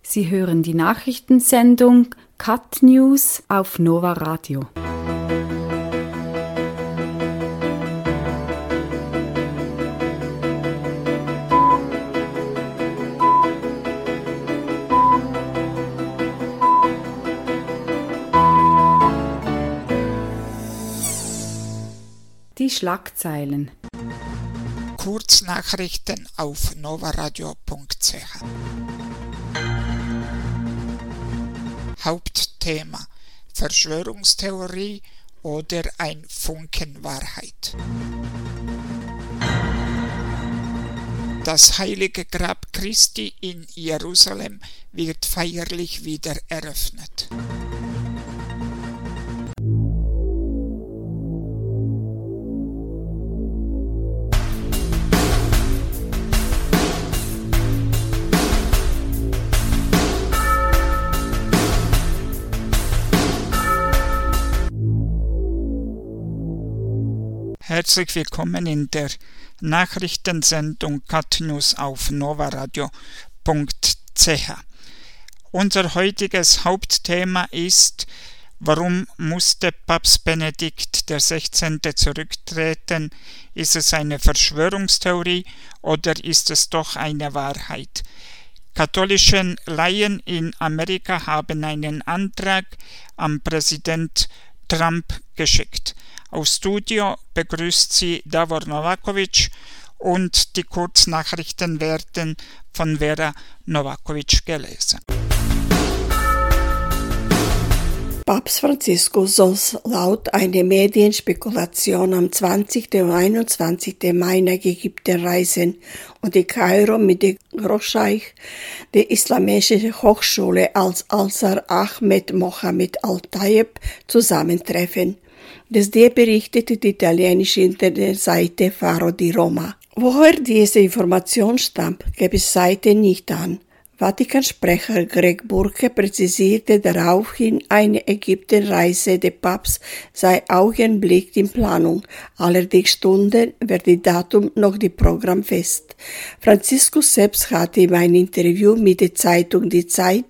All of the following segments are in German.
Sie hören die Nachrichtensendung Cut News auf Nova Radio. Die Schlagzeilen. Kurznachrichten auf novaradio.ch. Hauptthema: Verschwörungstheorie oder ein Funken Wahrheit. Das heilige Grab Christi in Jerusalem wird feierlich wieder eröffnet. Herzlich willkommen in der Nachrichtensendung Cut News auf novaradio.ch. Unser heutiges Hauptthema ist: Warum musste Papst Benedikt XVI. Zurücktreten? Ist es eine Verschwörungstheorie oder ist es doch eine Wahrheit? Katholischen Laien in Amerika haben einen Antrag an Präsident Trump geschickt. Aus Studio begrüßt sie Davor Novakovic und die Kurznachrichten werden von Vera Novakovic gelesen. Papst Franziskus soll laut einer Medienspekulation am 20. und 21. Mai nach Ägypten reisen und in Kairo mit dem Großscheich der Islamischen Hochschule Al-Azhar Ahmed Mohammed Al-Tayeb zusammentreffen. Das berichtete die italienische Internetseite Faro di Roma. Woher diese Information stammt, gab es seitdem nicht an. Vatikansprecher Greg Burke präzisierte daraufhin, eine Ägyptenreise des Papstes sei augenblicklich in Planung. Allerdings stünde wird das Datum noch die Programm fest. Franziskus selbst hatte in einem Interview mit der Zeitung Die Zeit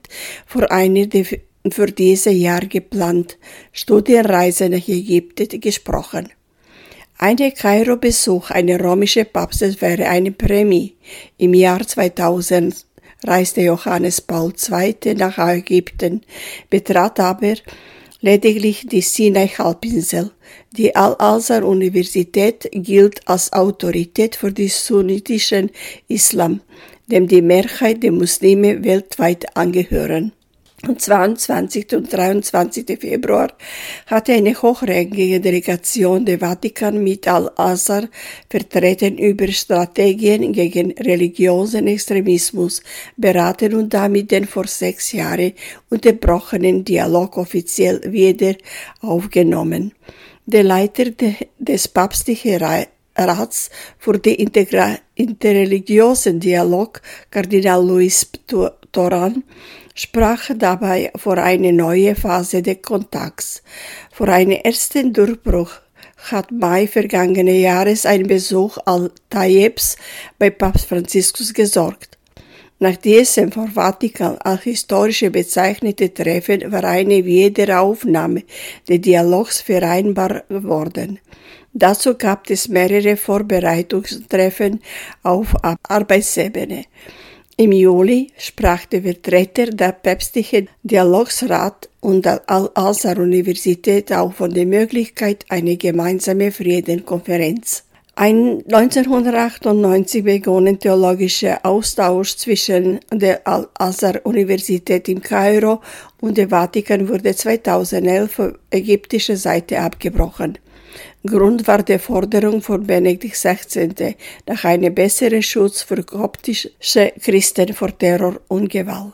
für dieses Jahr geplant Studienreise nach Ägypten gesprochen. Ein Kairo-Besuch eines römischen Papstes wäre eine Prämie. Im Jahr 2000 reiste Johannes Paul II. Nach Ägypten, betrat aber lediglich die Sinai-Halbinsel. Die Al-Azhar-Universität gilt als Autorität für den sunnitischen Islam, dem die Mehrheit der Muslime weltweit angehören. Am 22. und 23. Februar hatte eine hochrangige Delegation der Vatikan mit Al-Azhar Vertretern über Strategien gegen religiösen Extremismus beraten und damit den vor 6 Jahren unterbrochenen Dialog offiziell wieder aufgenommen. Der Leiter des päpstlichen Rats für den interreligiösen Dialog, Kardinal Luis Toran, sprach dabei vor einer neuen Phase des Kontakts. Vor einem ersten Durchbruch hat Mai vergangenen Jahres ein Besuch Al-Tayebs bei Papst Franziskus gesorgt. Nach diesem vor Vatikan als historische bezeichnete Treffen war eine Wiederaufnahme des Dialogs vereinbar geworden. Dazu gab es mehrere Vorbereitungstreffen auf Arbeitsebene. Im Juli sprach der Vertreter der päpstlichen Dialogsrat und der Al-Azhar-Universität auch von der Möglichkeit einer gemeinsamen Friedenkonferenz. Ein 1998 begonnenen theologischer Austausch zwischen der Al-Azhar-Universität in Kairo und dem Vatikan wurde 2011 von ägyptischer Seite abgebrochen. Grund war die Forderung von Benedikt XVI. Nach einem besseren Schutz für koptische Christen vor Terror und Gewalt.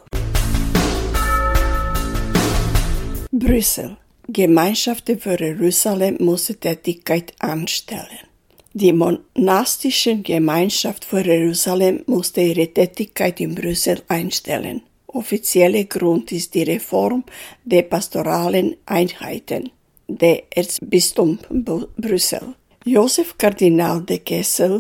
Brüssel. Gemeinschaften für Jerusalem musste Tätigkeit anstellen. Die monastische Gemeinschaft für Jerusalem musste ihre Tätigkeit in Brüssel einstellen. Offizieller Grund ist die Reform der pastoralen Einheiten. Der Erzbistum Brüssel. Josef Kardinal de Kessel,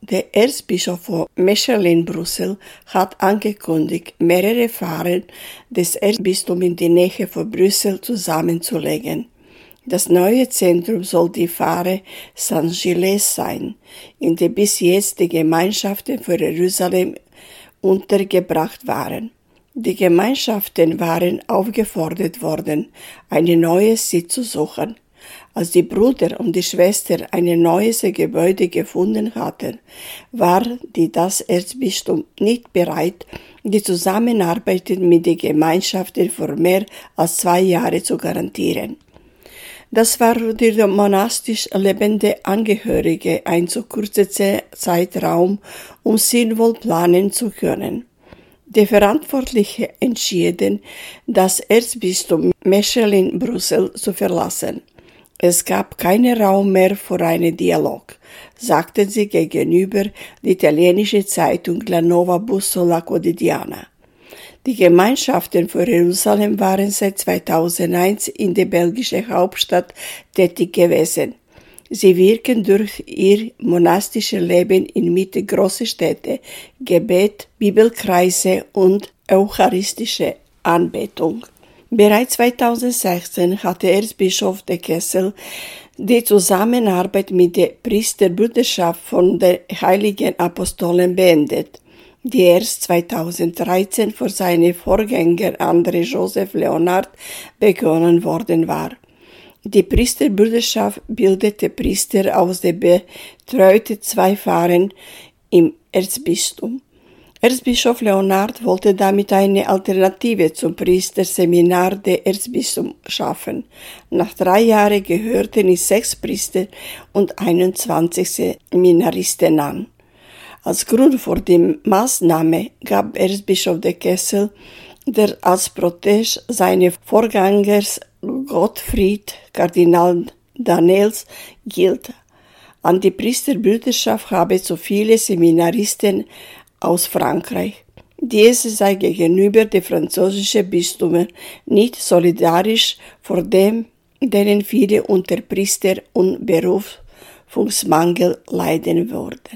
Der Erzbischof von Mechelen-Brüssel hat angekündigt, mehrere Pfarrer des Erzbistums in die Nähe von Brüssel zusammenzulegen. Das neue Zentrum soll die Pfarre Saint-Gilles sein, in der bis jetzt die Gemeinschaften für Jerusalem untergebracht waren. Die Gemeinschaften waren aufgefordert worden, ein neues Sitz zu suchen. Als die Brüder und die Schwestern ein neues Gebäude gefunden hatten, war das Erzbistum nicht bereit, die Zusammenarbeit mit den Gemeinschaften für mehr als 2 Jahre zu garantieren. Das war für die monastisch lebende Angehörige ein zu kurzer Zeitraum, um sinnvoll planen zu können. Die Verantwortlichen entschieden, das Erzbistum Mechelen-Brüssel zu verlassen. Es gab keinen Raum mehr für einen Dialog, sagten sie gegenüber der italienischen Zeitung La Nuova Bussola Quotidiana. Die Gemeinschaften für Jerusalem waren seit 2001 in der belgischen Hauptstadt tätig gewesen. Sie wirken durch ihr monastisches Leben inmitten großer Städte, Gebet, Bibelkreise und eucharistische Anbetung. Bereits 2016 hatte Erzbischof de Kessel die Zusammenarbeit mit der Priesterbrüderschaft von den Heiligen Apostolen beendet, die erst 2013 für seine Vorgänger André Joseph Leonard begonnen worden war. Die Priesterbrüderschaft bildete Priester aus den betreuten 2 Pfarren im Erzbistum. Erzbischof Leonard wollte damit eine Alternative zum Priesterseminar der Erzbistum schaffen. Nach 3 Jahren gehörten es 6 Priester und 21 Seminaristen an. Als Grund für die Maßnahme gab Erzbischof de Kessel, der als Protest seines Vorgängers Gottfried Kardinal Danneels gilt, an die Priesterbrüderschaft habe zu viele Seminaristen aus Frankreich. Diese sei gegenüber den französischen Bistümern nicht solidarisch, vor dem, denen viele unter Priester- und Berufungsmangel leiden würden.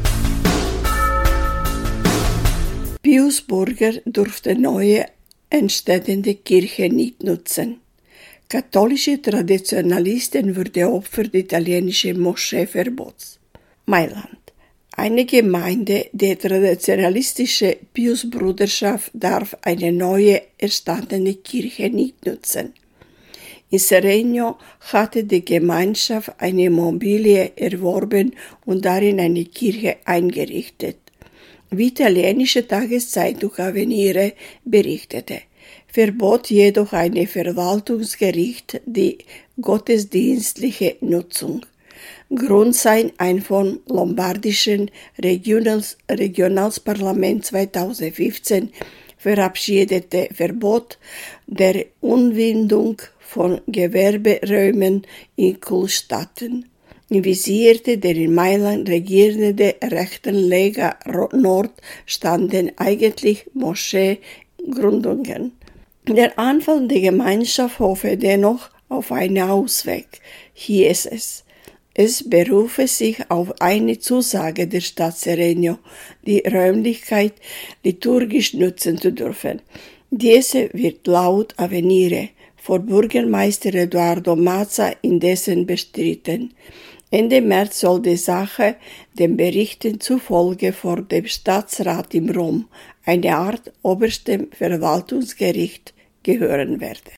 Pius Burger durfte neue entstehende Kirche nicht nutzen. Katholische Traditionalisten wurden Opfer des italienischen Moscheeverbots. Mailand. Eine Gemeinde der traditionalistischen Pius-Bruderschaft darf eine neue erstandene Kirche nicht nutzen. In Serenio hatte die Gemeinschaft eine Immobilie erworben und darin eine Kirche eingerichtet. Wie italienische Tageszeitung Avvenire berichtete, verbot jedoch ein Verwaltungsgericht die gottesdienstliche Nutzung. Grund sei ein vom lombardischen Regionalparlament 2015 verabschiedete Verbot der Umwidmung von Gewerberäumen in Kultstätten. Im Visierte der in Mailand regierende rechten Lega Nord standen eigentlich Moscheegründungen. Der Anfang der Gemeinschaft hoffe dennoch auf einen Ausweg, hieß es. Es berufe sich auf eine Zusage der Stadt Serenio, die Räumlichkeit liturgisch nutzen zu dürfen. Diese wird laut Avvenire vor Bürgermeister Eduardo Mazza indessen bestritten. Ende März soll die Sache den Berichten zufolge vor dem Staatsrat in Rom, eine Art oberstem Verwaltungsgericht, gehören werden.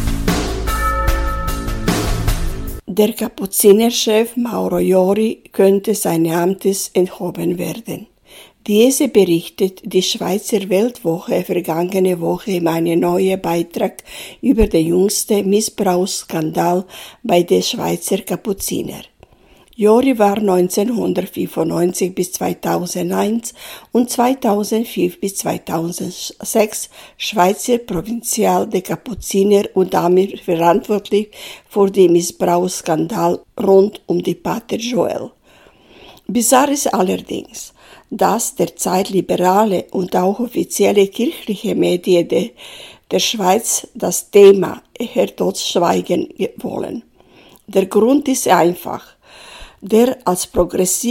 Der Kapuzinerchef Mauro Jori könnte seines Amtes enthoben werden. Diese berichtet die Schweizer Weltwoche vergangene Woche in einem neuen Beitrag über den jüngsten Missbrauchsskandal bei den Schweizer Kapuziner. Jori war 1995 bis 2001 und 2004 bis 2006 Schweizer Provinzial der Kapuziner und damit verantwortlich für den Missbrauchsskandal rund um die Pater Joel. Bizarr ist allerdings, dass derzeit liberale und auch offizielle kirchliche Medien der Schweiz das Thema eher totschweigen wollen. Der Grund ist einfach. Der als progressiv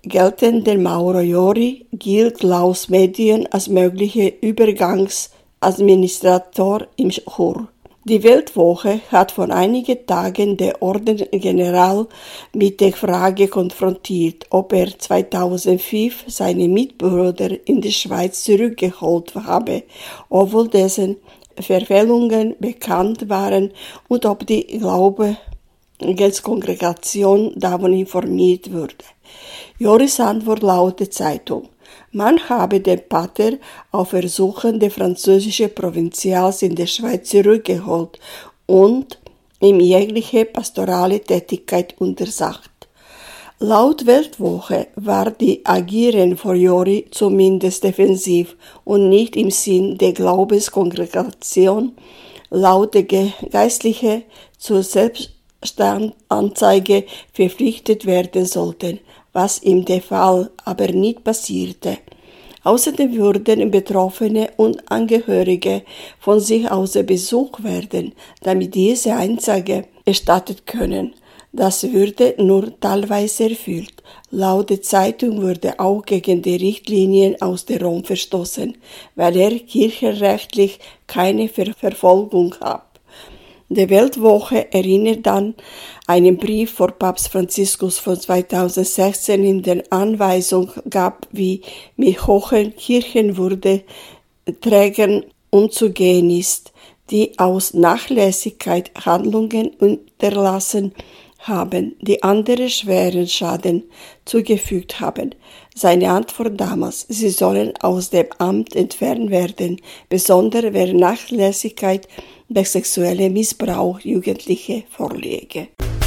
geltenden Mauro Jori gilt laut Medien als möglicher Übergangsadministrator im Chur. Die Weltwoche hat vor einigen Tagen der Ordensgeneral mit der Frage konfrontiert, ob er 2005 seine Mitbrüder in die Schweiz zurückgeholt habe, obwohl dessen Verfehlungen bekannt waren und ob die Glaubenskongregation davon informiert wurde. Joris Antwort lautet Zeitung: Man habe den Pater auf Ersuchen der französischen Provinzials in der Schweiz zurückgeholt und ihm jegliche pastorale Tätigkeit untersagt. Laut Weltwoche war die Agieren von Jori zumindest defensiv und nicht im Sinn der Glaubenskongregation. Laut der Geistliche zur Selbstanzeige verpflichtet werden sollten, was in dem Fall aber nicht passierte. Außerdem würden Betroffene und Angehörige von sich aus besucht werden, damit diese Anzeige erstattet können. Das würde nur teilweise erfüllt. Laut der Zeitung wurde auch gegen die Richtlinien aus dem Rom verstoßen, weil er kirchenrechtlich keine Verfolgung hat. Die Weltwoche erinnert an einen Brief von Papst Franziskus von 2016, in der Anweisung gab, wie mit hohen Kirchenwürdeträgern umzugehen ist, die aus Nachlässigkeit Handlungen unterlassen haben, die andere schweren Schaden zugefügt haben. Seine Antwort damals: Sie sollen aus dem Amt entfernt werden, besonders wenn Nachlässigkeit bei sexuellem Missbrauch Jugendliche vorliege.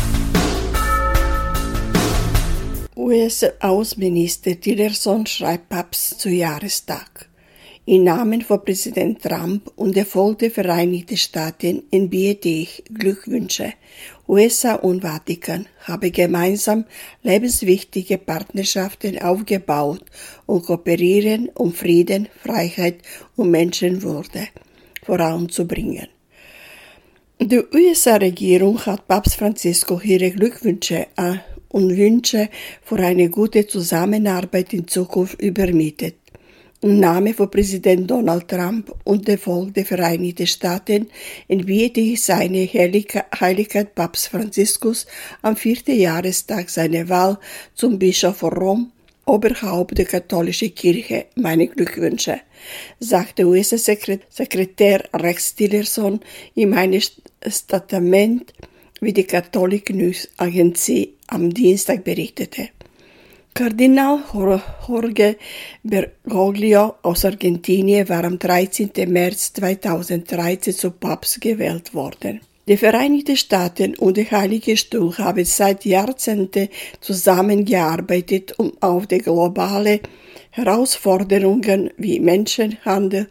US-Außenminister Tillerson schreibt Papst zu Jahrestag: Im Namen von Präsident Trump und der Volk der Vereinigten Staaten entbiete ich Glückwünsche. USA und Vatikan haben gemeinsam lebenswichtige Partnerschaften aufgebaut und kooperieren, um Frieden, Freiheit und Menschenwürde voranzubringen. Die USA-Regierung hat Papst Franziskus ihre Glückwünsche und Wünsche für eine gute Zusammenarbeit in Zukunft übermittelt. Im Namen von Präsident Donald Trump und dem Volk der Vereinigten Staaten entbiete ich seine Heiligkeit Papst Franziskus am 4. Jahrestag seiner Wahl zum Bischof von Rom, Oberhaupt der katholischen Kirche, meine Glückwünsche, sagte US-Sekretär Rex Tillerson in einem Statement, wie die Catholic News Agency am Dienstag berichtete. Kardinal Jorge Bergoglio aus Argentinien war am 13. März 2013 zum Papst gewählt worden. Die Vereinigten Staaten und der Heilige Stuhl haben seit Jahrzehnten zusammengearbeitet, um auf die globale Herausforderungen wie Menschenhandel,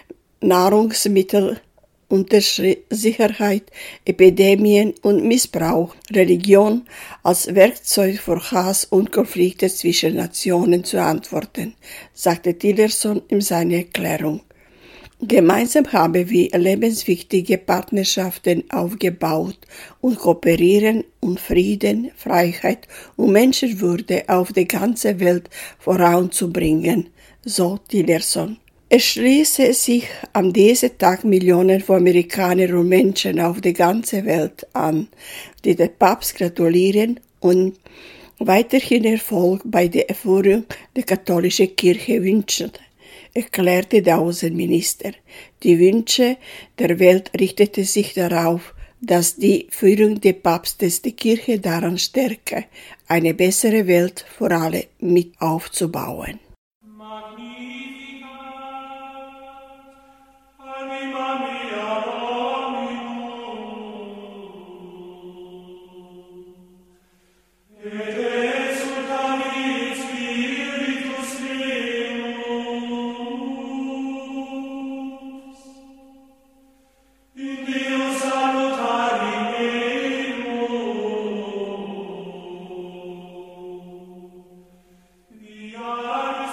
Nahrungsmittelunsicherheit, Epidemien und Missbrauch, Religion als Werkzeug für Hass und Konflikte zwischen Nationen zu antworten, sagte Tillerson in seiner Erklärung. Gemeinsam haben wir lebenswichtige Partnerschaften aufgebaut und kooperieren, um Frieden, Freiheit und Menschenwürde auf der ganzen Welt voranzubringen, so Tillerson. Es schließe sich an diesem Tag Millionen von Amerikanern und Menschen auf der ganzen Welt an, die dem Papst gratulieren und weiterhin Erfolg bei der Führung der katholischen Kirche wünschen, erklärte der Außenminister. Die Wünsche der Welt richteten sich darauf, dass die Führung des Papstes die Kirche daran stärke, eine bessere Welt für alle mit aufzubauen. Yeah.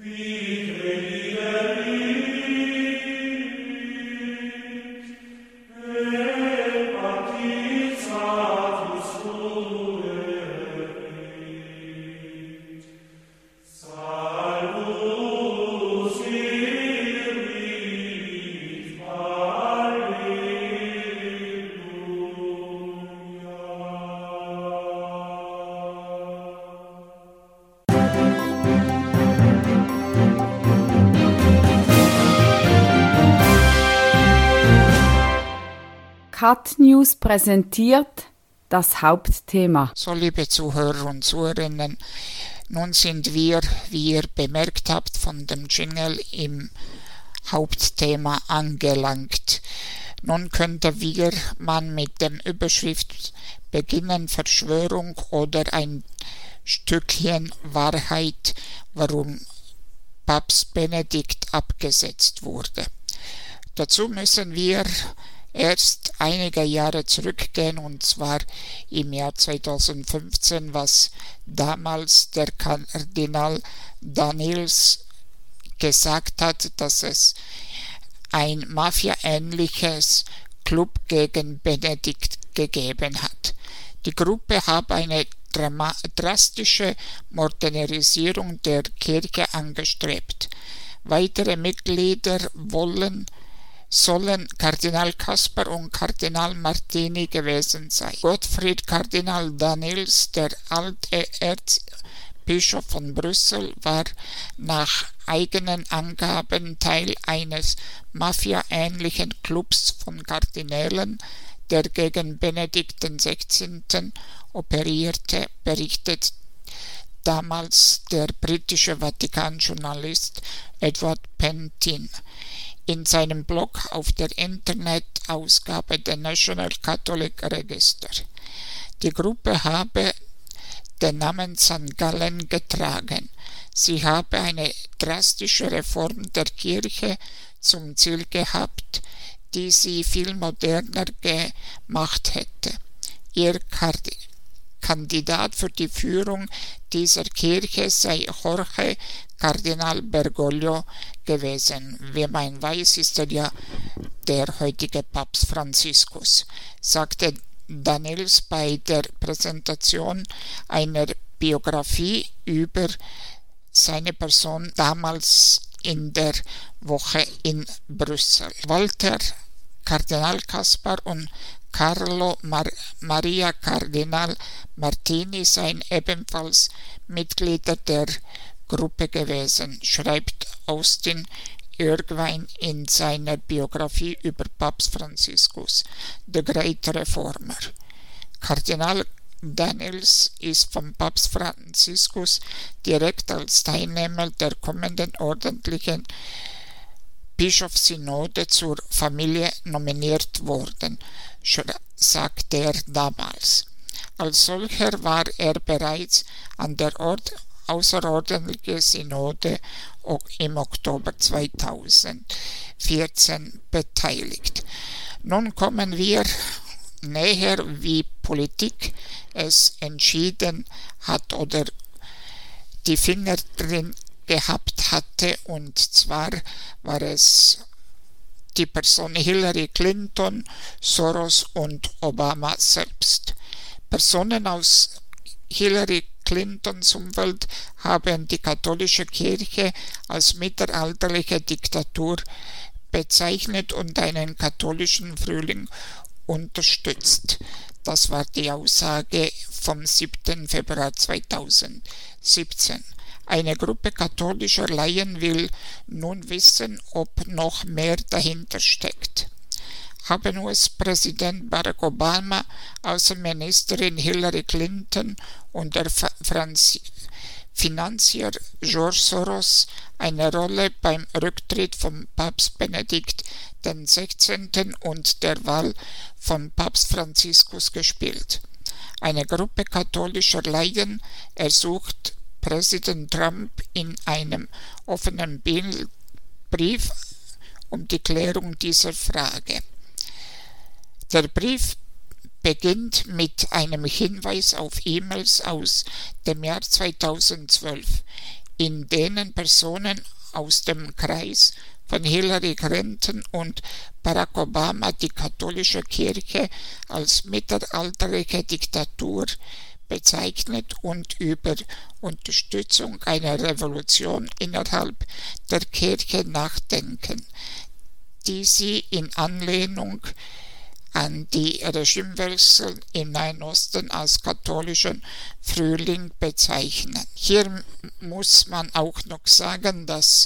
Cat News präsentiert das Hauptthema. So, liebe Zuhörer und Zuhörerinnen, nun sind wir, wie ihr bemerkt habt, von dem Jingle im Hauptthema angelangt. Nun könnte man mit dem Überschrift beginnen, Verschwörung oder ein Stückchen Wahrheit, warum Papst Benedikt abgesetzt wurde. Dazu müssen wir erst einige Jahre zurückgehen, und zwar im Jahr 2015, was damals der Kardinal Danneels gesagt hat, dass es ein Mafia-ähnliches Club gegen Benedikt gegeben hat. Die Gruppe habe eine drastische Modernisierung der Kirche angestrebt. Weitere Mitglieder sollen Kardinal Kasper und Kardinal Martini gewesen sein. Gottfried Kardinal Danneels, der alte Erzbischof von Brüssel, war nach eigenen Angaben Teil eines Mafia-ähnlichen Clubs von Kardinälen, der gegen Benedikt XVI. Operierte, berichtet damals der britische Vatikan-Journalist Edward Pentin in seinem Blog auf der Internetausgabe der National Catholic Register. Die Gruppe habe den Namen St. Gallen getragen. Sie habe eine drastische Reform der Kirche zum Ziel gehabt, die sie viel moderner gemacht hätte. Ihr Kandidat für die Führung dieser Kirche sei Jorge Kardinal Bergoglio gewesen. Wie man weiß, ist er ja der heutige Papst Franziskus, sagte Danneels bei der Präsentation einer Biografie über seine Person damals in der Woche in Brüssel. Walter Kardinal Kaspar und Carlo Maria Kardinal Martini seien ebenfalls Mitglieder der Gruppe gewesen, schreibt Austin Irvine in seiner Biografie über Papst Franziskus, The Great Reformer. Kardinal Danneels ist vom Papst Franziskus direkt als Teilnehmer der kommenden ordentlichen Bischofssynode zur Familie nominiert worden, sagte er damals. Als solcher war er bereits an der außerordentlichen Synode im Oktober 2014 beteiligt. Nun kommen wir näher, wie Politik es entschieden hat oder die Finger drin gehabt hatte, und zwar war es die Person Hillary Clinton, Soros und Obama selbst. Personen aus Hillary Clintons Umfeld haben die katholische Kirche als mittelalterliche Diktatur bezeichnet und einen katholischen Frühling unterstützt. Das war die Aussage vom 7. Februar 2017. Eine Gruppe katholischer Laien will nun wissen, ob noch mehr dahinter steckt. Haben US-Präsident Barack Obama, Außenministerin Hillary Clinton und der Finanzier George Soros eine Rolle beim Rücktritt von Papst Benedikt XVI. Und der Wahl von Papst Franziskus gespielt? Eine Gruppe katholischer Laien ersucht Präsident Trump in einem offenen Brief um die Klärung dieser Frage. Der Brief beginnt mit einem Hinweis auf E-Mails aus dem Jahr 2012, in denen Personen aus dem Kreis von Hillary Clinton und Barack Obama die katholische Kirche als mittelalterliche Diktatur bezeichnet und über Unterstützung einer Revolution innerhalb der Kirche nachdenken, die sie in Anlehnung an die Regimewechsel im Nahen Osten als katholischen Frühling bezeichnen. Hier muss man auch noch sagen, dass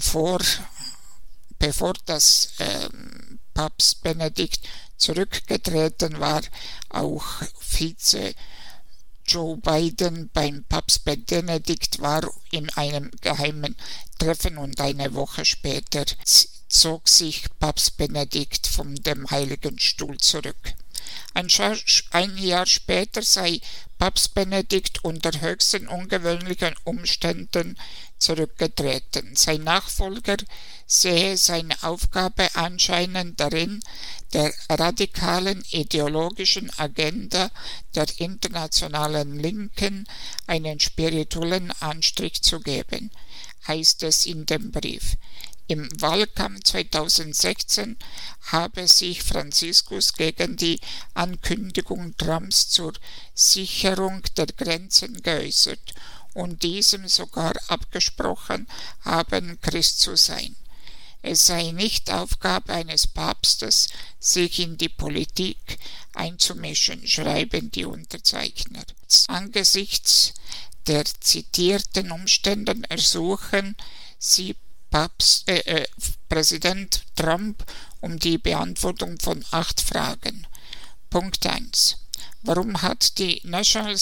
bevor das Papst Benedikt zurückgetreten war, auch Vize Joe Biden beim Papst Benedikt war in einem geheimen Treffen und eine Woche später zog sich Papst Benedikt von dem Heiligen Stuhl zurück. Ein Jahr später sei Papst Benedikt unter höchsten ungewöhnlichen Umständen zurückgetreten. Sein Nachfolger sehe seine Aufgabe anscheinend darin, der radikalen ideologischen Agenda der internationalen Linken einen spirituellen Anstrich zu geben, heißt es in dem Brief. Im Wahlkampf 2016 habe sich Franziskus gegen die Ankündigung Trumps zur Sicherung der Grenzen geäußert und diesem sogar abgesprochen haben, Christ zu sein. Es sei nicht Aufgabe eines Papstes, sich in die Politik einzumischen, schreiben die Unterzeichner. Angesichts der zitierten Umständen ersuchen sie Präsident Trump um die Beantwortung von 8 Fragen. Punkt 1. Warum hat die National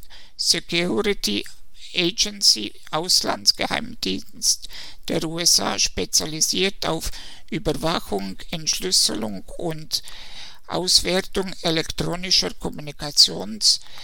Security Agency, Auslandsgeheimdienst der USA, spezialisiert auf Überwachung, Entschlüsselung und Auswertung elektronischer Kommunikation,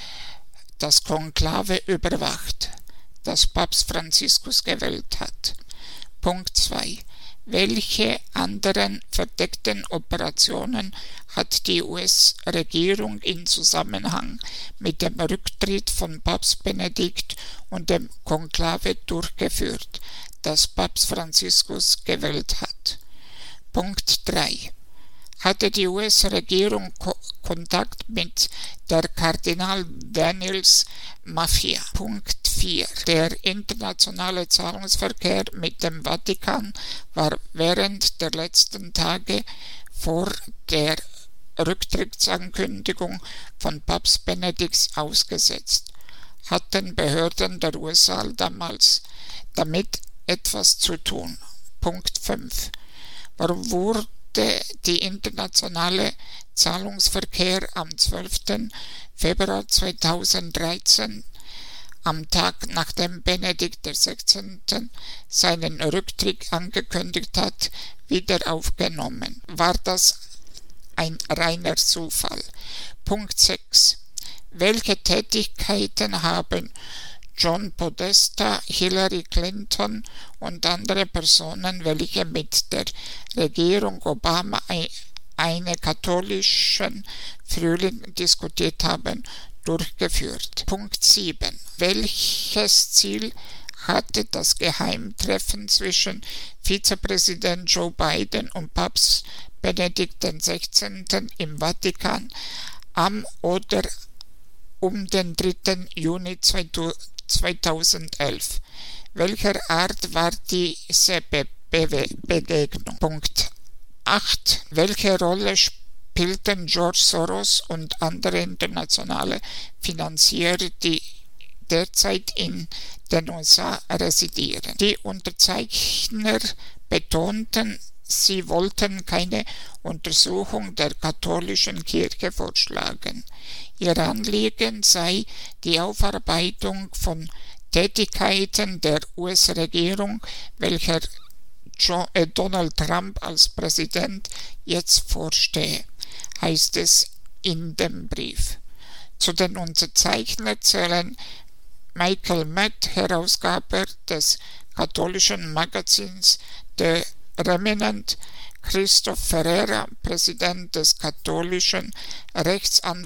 das Konklave überwacht, das Papst Franziskus gewählt hat? Punkt 2. Welche anderen verdeckten Operationen hat die US-Regierung in Zusammenhang mit dem Rücktritt von Papst Benedikt und dem Konklave durchgeführt, das Papst Franziskus gewählt hat? Punkt 3. Hatte die US-Regierung Kontakt mit der Kardinal Daniels Mafia? Punkt 4. Der internationale Zahlungsverkehr mit dem Vatikan war während der letzten Tage vor der Rücktrittsankündigung von Papst Benedikt ausgesetzt. Hatten Behörden der USA damals damit etwas zu tun? Punkt 5. Warum wurde die internationale Zahlungsverkehr am 12. Februar 2013, am Tag nachdem Benedikt XVI. Seinen Rücktritt angekündigt hat, wieder aufgenommen? War das ein reiner Zufall? Punkt 6. Welche Tätigkeiten haben John Podesta, Hillary Clinton und andere Personen, welche mit der Regierung Obama einen katholischen Frühling diskutiert haben, durchgeführt? Punkt 7. Welches Ziel hatte das Geheimtreffen zwischen Vizepräsident Joe Biden und Papst Benedikt XVI. Im Vatikan am oder um den 3. Juni 2011. Welcher Art war diese Begegnung? Punkt 8. Welche Rolle spielten George Soros und andere internationale Finanziere, die derzeit in den USA residieren? Die Unterzeichner betonten, sie wollten keine Untersuchung der katholischen Kirche vorschlagen. Ihr Anliegen sei die Aufarbeitung von Tätigkeiten der US-Regierung, welcher Donald Trump als Präsident jetzt vorstehe, heißt es in dem Brief. Zu den Unterzeichnern zählen Michael Matt, Herausgeber des katholischen Magazins The Remnant, Christoph Ferreira, Präsident des katholischen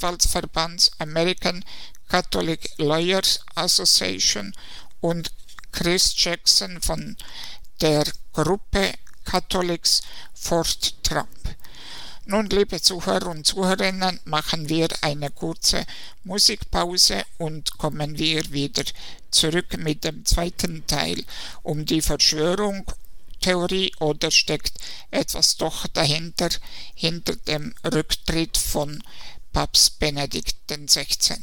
Rechtsanwaltsverbands American Catholic Lawyers Association und Chris Jackson von der Gruppe Catholics for Trump. Nun, liebe Zuhörer und Zuhörerinnen, machen wir eine kurze Musikpause und kommen wir wieder zurück mit dem zweiten Teil um die Verschwörungstheorie, oder steckt etwas doch dahinter, hinter dem Rücktritt von Papst Benedikt XVI.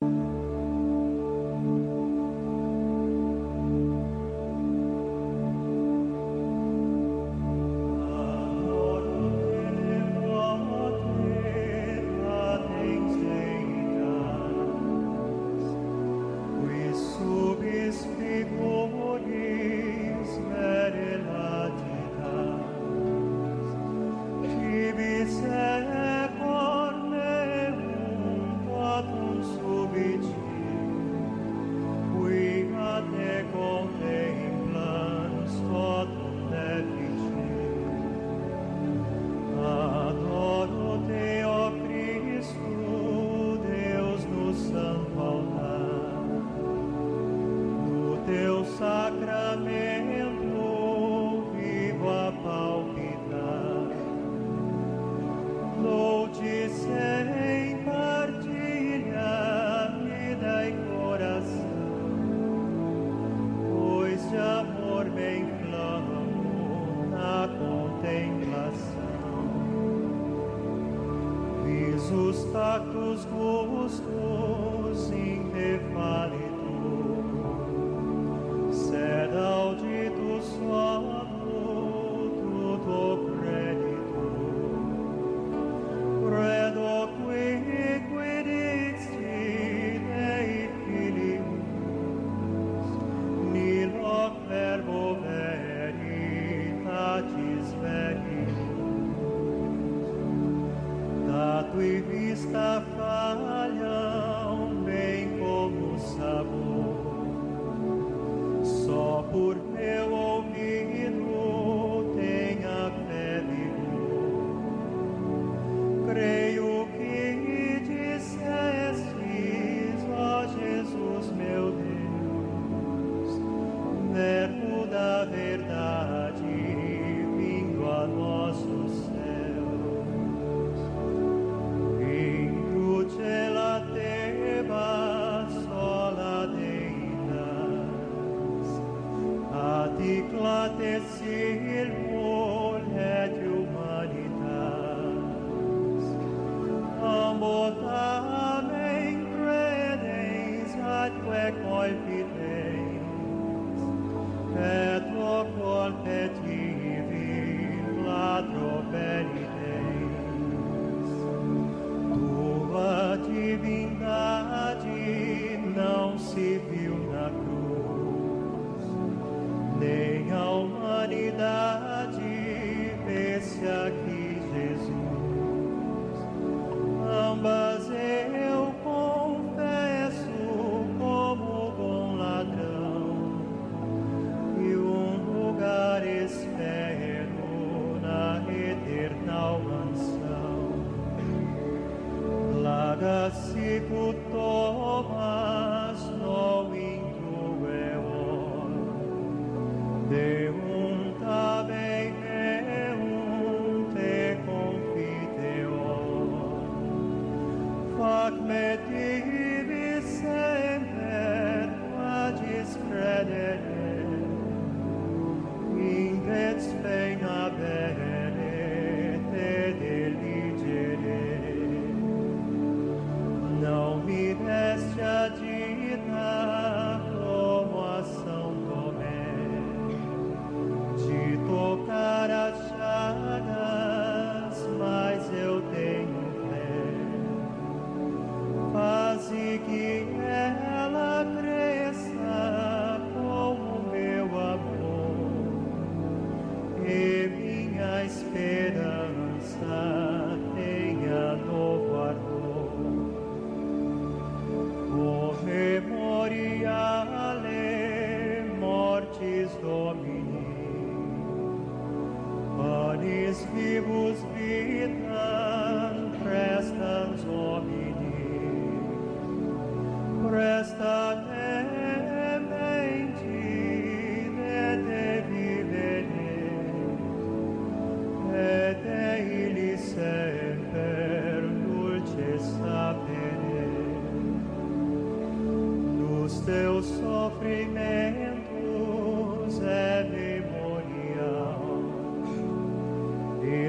Tactus gustus in te falitur, sed auditus suavut tuto creditur. Credo quid dixti Dei filius, nil hoc verbo veritatis verius. Da tui vista falham bem como sabor, só por meu ouvido tenha fé vigor. Creio que dissestes, ó Jesus meu Deus, verbo da verdade vindo a nossos céus. Cela teba sola deitas, adiclate silvul et humanitas, ambos amen credens atque colpitens, et loquol petivi ladro penitens. Tua divindade não se viu na cruz, nem a humanidade vê-se aqui, Jesus. Ambas eu confesso como bom ladrão, e lugar espero na eternal mansão. Lagas sicut Thomas novintueor, Deum tabei meum te confiteor. Fac me tibi semper quadis credere, invet spena bene te deligere. Não me deste a dita como a São Tomé, de tocar as chagas, mas eu tenho fé. Faze que ela cresça com o meu amor, e minha esperança tenha novo ardor. O memoriale mortis Domini, panis vivus vitam prestans homini, presta te menti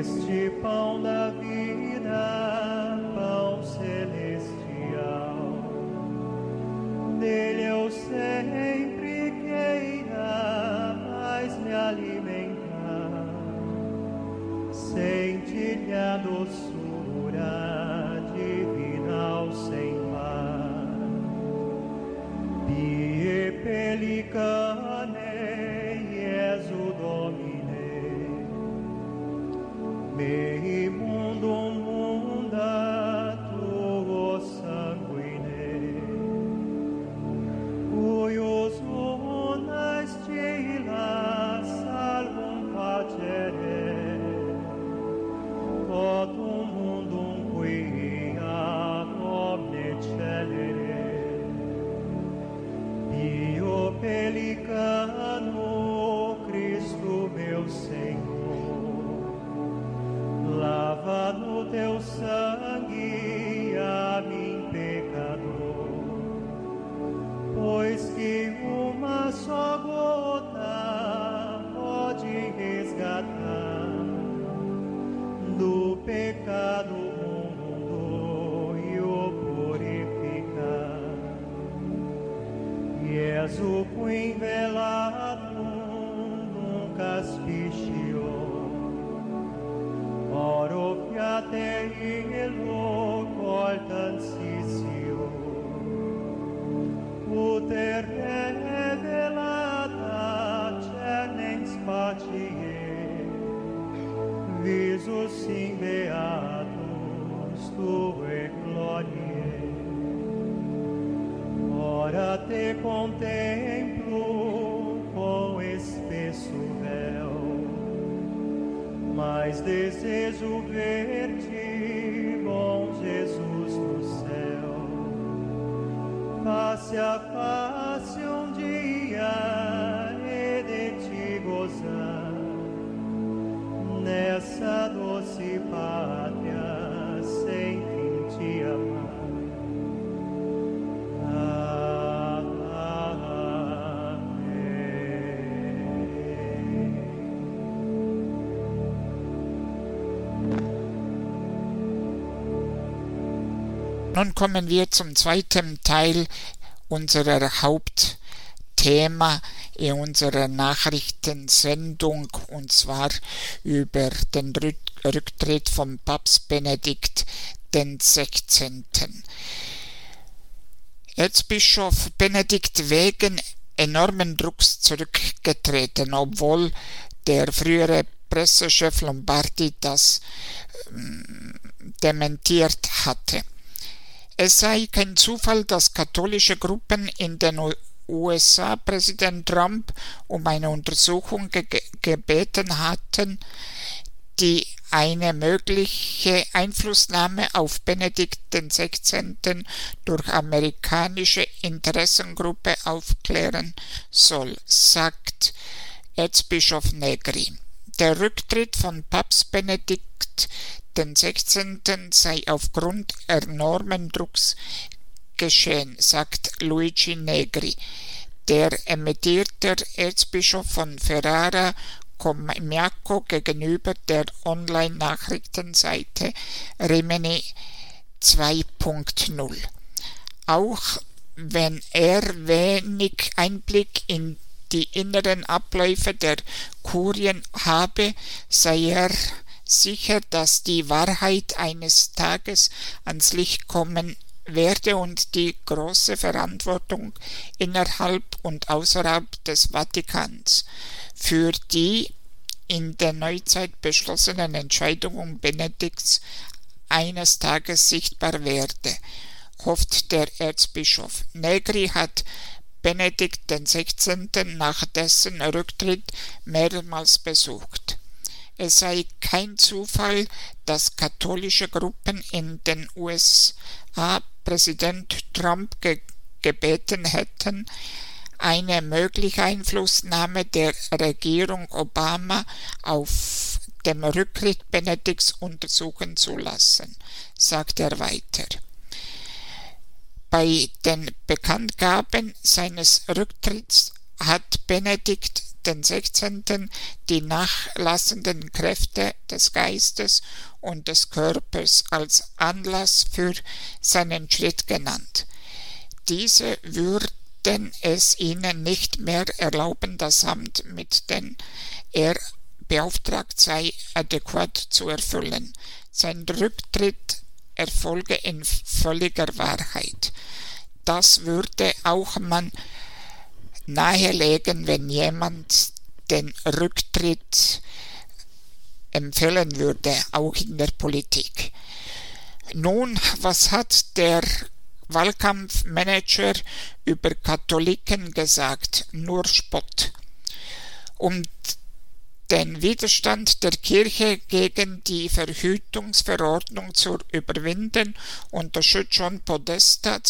este pão da vida, pão celestial, dele eu sempre queira mais me alimentar, sentir-lhe a doçura divina ao sem par. Pie pelicane, Iesu Domine, mei mundum munda tuo sanguine, cuius una stilla salvum facere, totum mundum qui ad omne celere. Pio pelicano, Cristo meu Senhor, lava no teu sangue a mim pecador, pois que uma só gota pode resgatar do pecado mundo e o purificar. Iesu quim velatum nunca aspicior, oro fiate illo coltansitio, uter revelata cernens facie, visus in beatus tue gloriae. Ora te contemplo com espesso véu, mas desejo ver-te, bom Jesus, no céu, face a face dia e de ti gozar, nessa doce pátria sem fim te amar. Nun kommen wir zum zweiten Teil unserer Hauptthema in unserer Nachrichtensendung, und zwar über den Rücktritt von Papst Benedikt XVI. Erzbischof Benedikt wegen enormen Drucks zurückgetreten, obwohl der frühere Pressechef Lombardi das dementiert hatte. Es sei kein Zufall, dass katholische Gruppen in den USA Präsident Trump um eine Untersuchung gebeten hatten, die eine mögliche Einflussnahme auf Benedikt XVI. Durch amerikanische Interessengruppe aufklären soll, sagt Erzbischof Negri. Der Rücktritt von Papst Benedikt XVI. Sei aufgrund enormen Drucks geschehen, sagt Luigi Negri, der emeritierte Erzbischof von Ferrara Commiaco, gegenüber der Online-Nachrichtenseite Rimini 2.0. Auch wenn er wenig Einblick in die inneren Abläufe der Kurien habe, sei er sicher, dass die Wahrheit eines Tages ans Licht kommen werde und die große Verantwortung innerhalb und außerhalb des Vatikans für die in der Neuzeit beschlossenen Entscheidungen Benedikts eines Tages sichtbar werde, hofft der Erzbischof. Negri hat Benedikt XVI. Nach dessen Rücktritt mehrmals besucht. Es sei kein Zufall, dass katholische Gruppen in den USA Präsident Trump gebeten hätten, eine mögliche Einflussnahme der Regierung Obama auf dem Rücktritt Benedikts untersuchen zu lassen, sagt er weiter. Bei den Bekanntgaben seines Rücktritts hat Benedikt den 16. die nachlassenden Kräfte des Geistes und des Körpers als Anlass für seinen Schritt genannt. Diese würden es ihnen nicht mehr erlauben, das Amt, mit dem er beauftragt sei, adäquat zu erfüllen. Sein Rücktritt erfolge in völliger Wahrheit. Das würde auch man nahelegen, wenn jemand den Rücktritt empfehlen würde, auch in der Politik. Nun, was hat der Wahlkampfmanager über Katholiken gesagt? Nur Spott. Um den Widerstand der Kirche gegen die Verhütungsverordnung zu überwinden, unterstützt John Podesta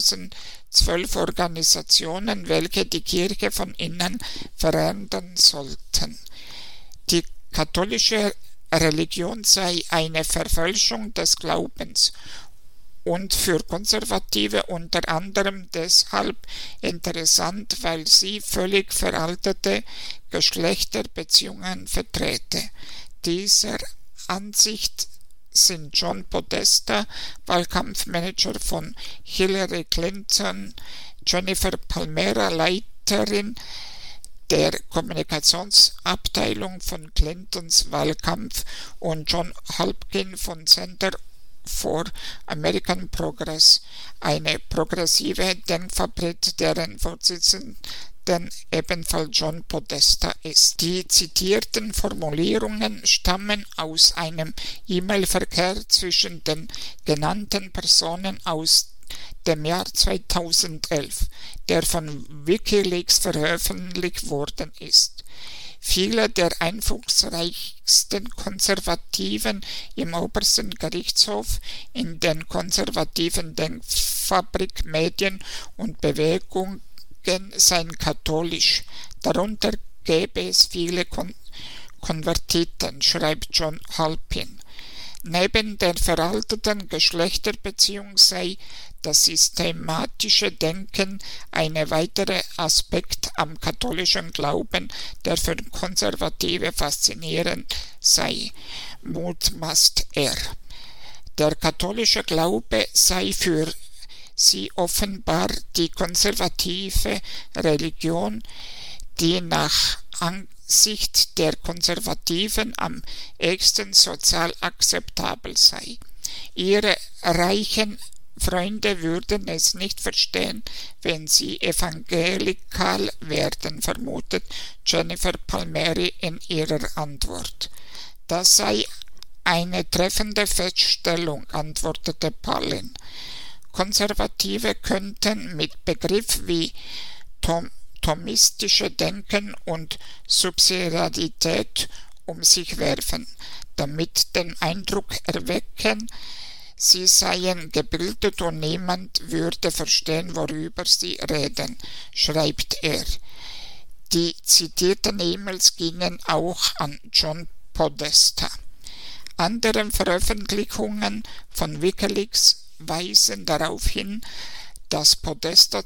2012 Organisationen, welche die Kirche von innen verändern sollten. Die katholische Religion sei eine Verfälschung des Glaubens und für Konservative unter anderem deshalb interessant, weil sie völlig veraltete Geschlechterbeziehungen vertrete. Dieser Ansicht sind John Podesta, Wahlkampfmanager von Hillary Clinton, Jennifer Palmera, Leiterin der Kommunikationsabteilung von Clintons Wahlkampf, und John Halpkin von Center for American Progress, eine progressive Denkfabrik, deren Vorsitzenden ebenfalls John Podesta ist. Die zitierten Formulierungen stammen aus einem E-Mail-Verkehr zwischen den genannten Personen aus dem Jahr 2011, der von WikiLeaks veröffentlicht worden ist. Viele der einflussreichsten Konservativen im obersten Gerichtshof, in den konservativen Denkfabrik, Medien und Bewegungen seien katholisch. Darunter gäbe es viele Konvertiten, schreibt John Halpin. Neben der veralteten Geschlechterbeziehung sei das systematische Denken ein weiterer Aspekt am katholischen Glauben, der für Konservative faszinierend sei, mutmaßt er. Der katholische Glaube sei für sie offenbar die konservative Religion, die nach Ansicht der Konservativen am ehesten sozial akzeptabel sei. Ihre reichen Freunde würden es nicht verstehen, wenn sie evangelikal werden, vermutet Jennifer Palmieri in ihrer Antwort. Das sei eine treffende Feststellung, antwortete Palin. Konservative könnten mit Begriffen wie thomistische Denken und Subsidiarität um sich werfen, damit den Eindruck erwecken, sie seien gebildet und niemand würde verstehen, worüber sie reden, schreibt er. Die zitierten E-Mails gingen auch an John Podesta. Andere Veröffentlichungen von WikiLeaks weisen darauf hin, dass Podesta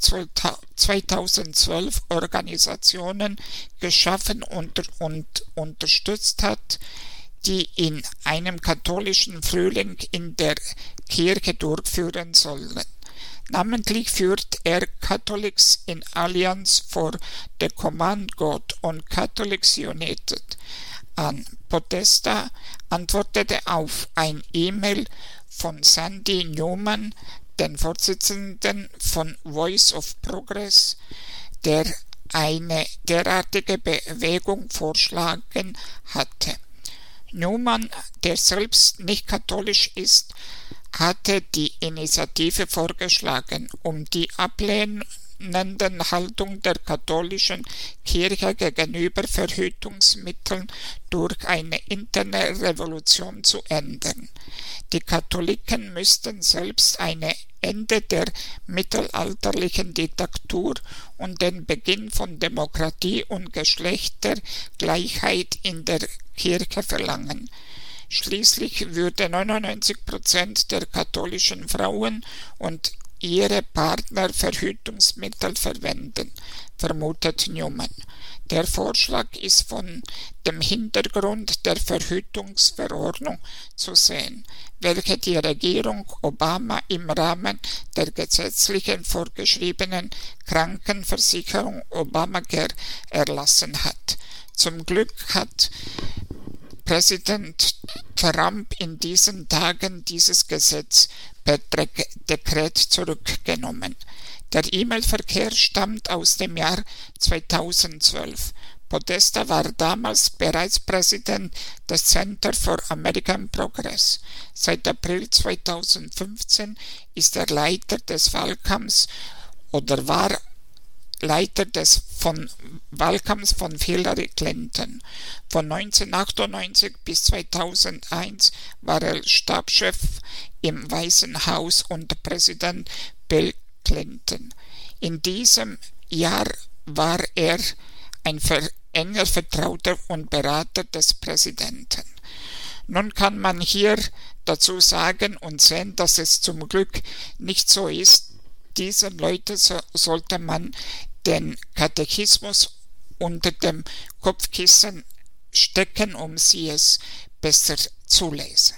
2012 Organisationen geschaffen und unterstützt hat, die in einem katholischen Frühling in der Kirche durchführen sollen. Namentlich führt er Catholics in Alliance for the Common God und Catholics United an. Podesta antwortete auf ein E-Mail von Sandy Newman, den Vorsitzenden von Voice of Progress, der eine derartige Bewegung vorschlagen hatte. Newman, der selbst nicht katholisch ist, hatte die Initiative vorgeschlagen, um die ablehnende Haltung der katholischen Kirche gegenüber Verhütungsmitteln durch eine interne Revolution zu ändern. Die Katholiken müssten selbst ein Ende der mittelalterlichen Diktatur und den Beginn von Demokratie und Geschlechtergleichheit in der Kirche verlangen. Schließlich würde 99% der katholischen Frauen und ihre Partner Verhütungsmittel verwenden, vermutet Newman. Der Vorschlag ist von dem Hintergrund der Verhütungsverordnung zu sehen, welche die Regierung Obama im Rahmen der gesetzlichen vorgeschriebenen Krankenversicherung Obamacare erlassen hat. Zum Glück hat Präsident Trump in diesen Tagen dieses Gesetz per Dekret zurückgenommen. Der E-Mail-Verkehr stammt aus dem Jahr 2012. Podesta war damals bereits Präsident des Center for American Progress. Seit April 2015 ist er Leiter des Wahlkampfs oder war Leiter des Wahlkampfs von Hillary Clinton. Von 1998 bis 2001 war er Stabschef im Weißen Haus unter Präsident Bill Clinton. In diesem Jahr war er ein enger Vertrauter und Berater des Präsidenten. Nun kann man hier dazu sagen und sehen, dass es zum Glück nicht so ist. Diesen Leuten sollte man den Katechismus unter dem Kopfkissen stecken, um sie es besser zu lesen.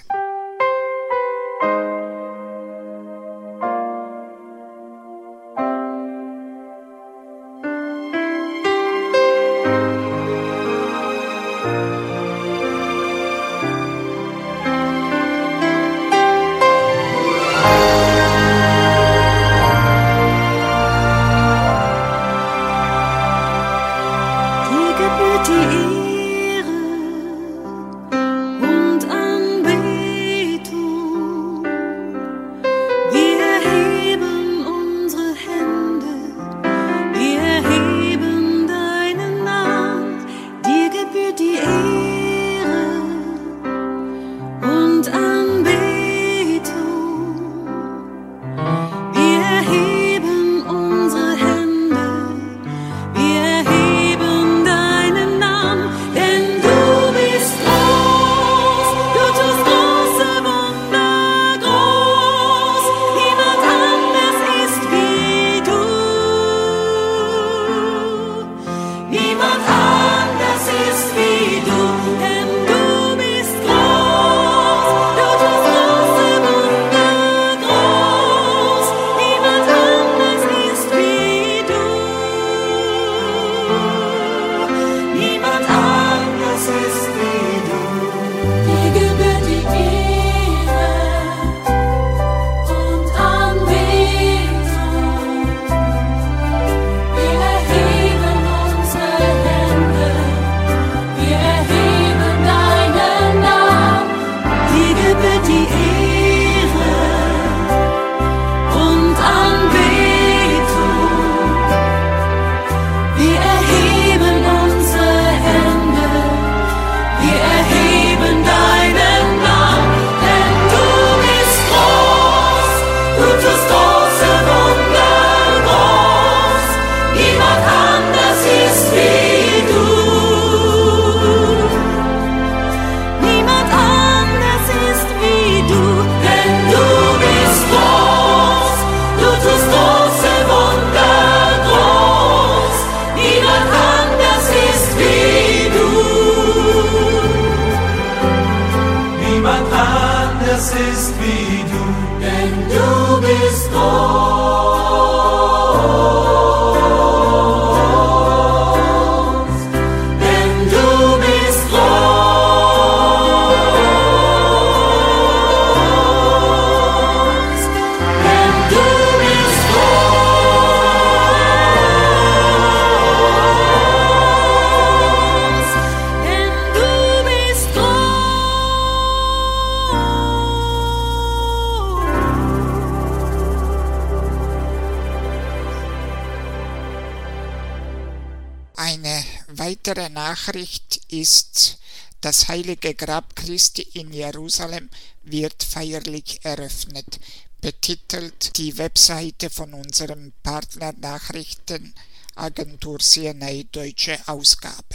Eine weitere Nachricht ist, das heilige Grab Christi in Jerusalem wird feierlich eröffnet, betitelt die Webseite von unserem Partner Nachrichtenagentur CNA Deutsche Ausgabe.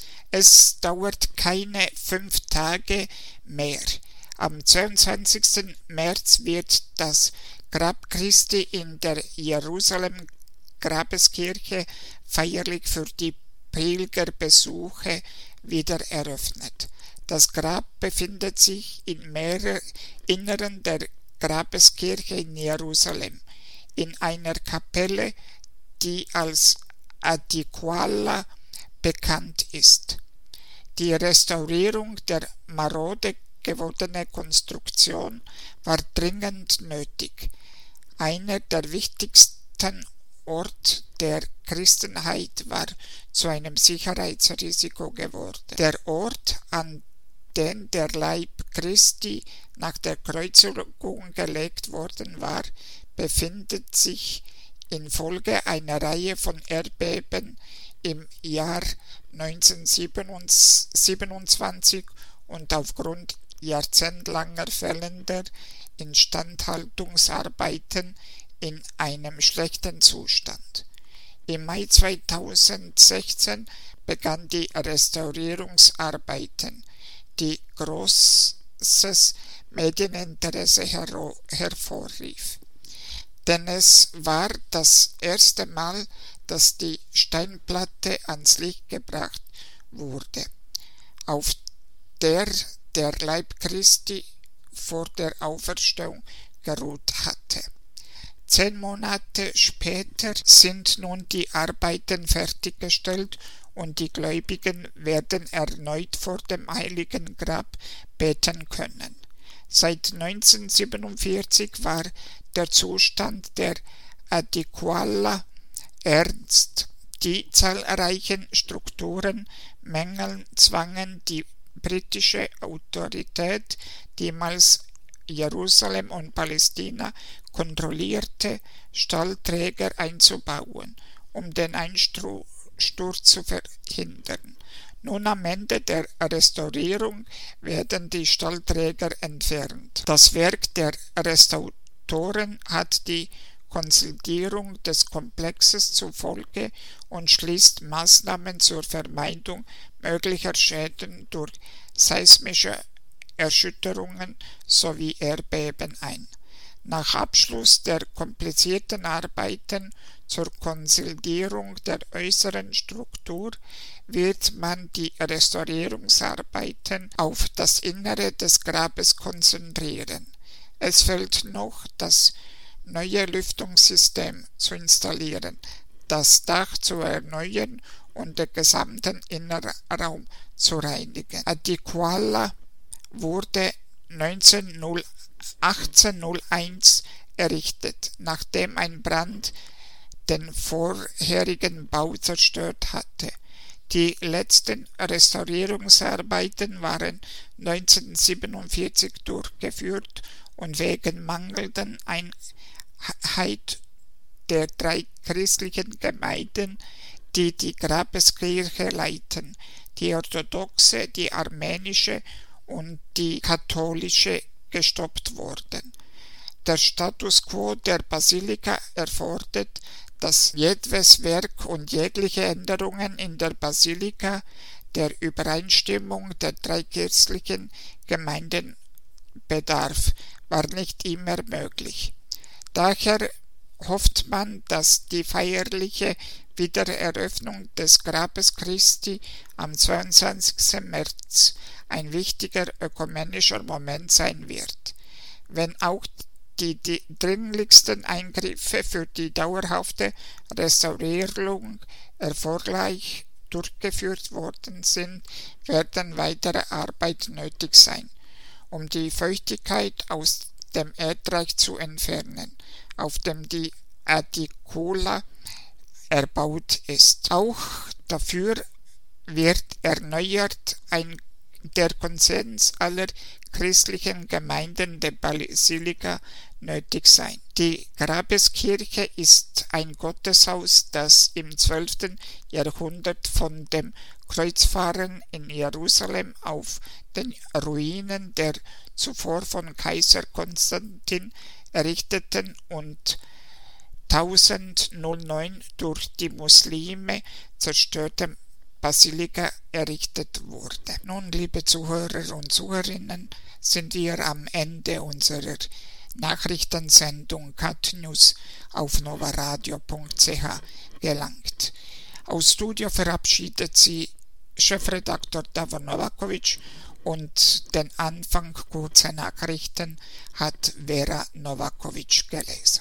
Es dauert keine 5 Tage mehr. Am 22. März wird das Grab Christi in der Jerusalem Grabeskirche feierlich für die Pilgerbesuche wieder eröffnet. Das Grab befindet sich im Inneren der Grabeskirche in Jerusalem, in einer Kapelle, die als Addicuala bekannt ist. Die Restaurierung der marode gewordenen Konstruktion war dringend nötig. Einer der wichtigsten Orte der Christenheit war zu einem Sicherheitsrisiko geworden. Der Ort, an den der Leib Christi nach der Kreuzigung gelegt worden war, befindet sich infolge einer Reihe von Erdbeben im Jahr 1927 und aufgrund jahrzehntelanger fehlender Instandhaltungsarbeiten in einem schlechten Zustand. Im Mai 2016 begannen die Restaurierungsarbeiten, die großes Medieninteresse hervorrief. Denn es war das erste Mal, dass die Steinplatte ans Licht gebracht wurde, auf der der Leib Christi vor der Auferstehung geruht hatte. 10 Monate später sind nun die Arbeiten fertiggestellt und die Gläubigen werden erneut vor dem heiligen Grab beten können. Seit 1947 war der Zustand der Addicuala ernst. Die zahlreichen Strukturen, Mängel zwangen die britische Autorität, die damals Jerusalem und Palästina kontrollierte, Stahlträger einzubauen, um den Einsturz zu verhindern. Nun am Ende der Restaurierung werden die Stahlträger entfernt. Das Werk der Restauratoren hat die Konsolidierung des Komplexes zur Folge und schließt Maßnahmen zur Vermeidung möglicher Schäden durch seismische Erschütterungen sowie Erdbeben ein. Nach Abschluss der komplizierten Arbeiten zur Konsolidierung der äußeren Struktur wird man die Restaurierungsarbeiten auf das Innere des Grabes konzentrieren. Es fehlt noch das neue Lüftungssystem zu installieren, das Dach zu erneuern und den gesamten Innenraum zu reinigen. Addicuala wurde 1801 errichtet, nachdem ein Brand den vorherigen Bau zerstört hatte. Die letzten Restaurierungsarbeiten waren 1947 durchgeführt und wegen mangelnder Einheit der 3 christlichen Gemeinden, die die Grabeskirche leiten, die orthodoxe, die armenische und die katholische, gestoppt worden. Der Status quo der Basilika erfordert, dass jedwes Werk und jegliche Änderungen in der Basilika der Übereinstimmung der 3 christlichen Gemeinden bedarf, war nicht immer möglich. Daher hofft man, dass die feierliche Wiedereröffnung des Grabes Christi am 22. März ein wichtiger ökumenischer Moment sein wird. Wenn auch die dringlichsten Eingriffe für die dauerhafte Restaurierung erfolgreich durchgeführt worden sind, werden weitere Arbeit nötig sein, um die Feuchtigkeit aus dem Erdreich zu entfernen, auf dem die Addicuala erbaut ist. Auch dafür wird erneuert der Konsens aller christlichen Gemeinden der Basilika nötig sein. Die Grabeskirche ist ein Gotteshaus, das im 12. Jahrhundert von dem Kreuzfahren in Jerusalem auf den Ruinen der zuvor von Kaiser Konstantin errichteten und 1009 durch die Muslime zerstörte Basilika errichtet wurde. Nun, liebe Zuhörer und Zuhörerinnen, sind wir am Ende unserer Nachrichtensendung Cat News auf novaradio.ch gelangt. Aus Studio verabschiedet sie Chefredakteur Davor Novakovic und den Anfang kurzer Nachrichten hat Vera Novakovic gelesen.